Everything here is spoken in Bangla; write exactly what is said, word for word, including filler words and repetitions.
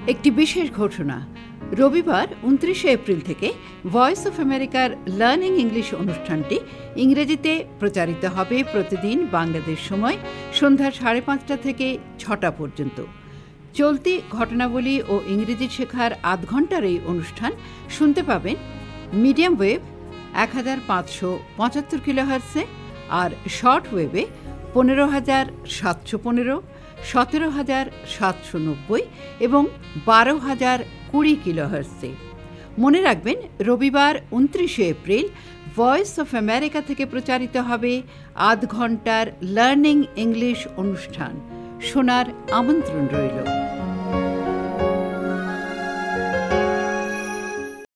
একটি বিশেষ ঘোষণা। রবিবার উনত্রিশে এপ্রিল থেকে ভয়েস অফ আমেরিকার লার্নিং ইংলিশ অনুষ্ঠানটি ইংরেজিতে প্রচারিত হবে প্রতিদিন বাংলাদেশ সময় সন্ধ্যা সাড়ে পাঁচটা থেকে ছটা পর্যন্ত। চলতি ঘটনাবলী ও ইংরেজি শেখার আধ ঘন্টার এই অনুষ্ঠান শুনতে পাবেন মিডিয়াম ওয়েভ এক হাজার পাঁচশো পঁচাত্তর কিলোহার্টসে আর শর্ট ওয়েভে পনেরো হাজার সাতশো পনেরো, সতেরো হাজার সাতশো নব্বই এবং বারো হাজার কুড়ি কিলোহার্টসে। মনে রাখবেন, রবিবার উনত্রিশে এপ্রিল ভয়েস অফ আমেরিকা থেকে প্রচারিত হবে আধ ঘন্টার লার্নিং ইংলিশ অনুষ্ঠান। শোনার আমন্ত্রণ রইল।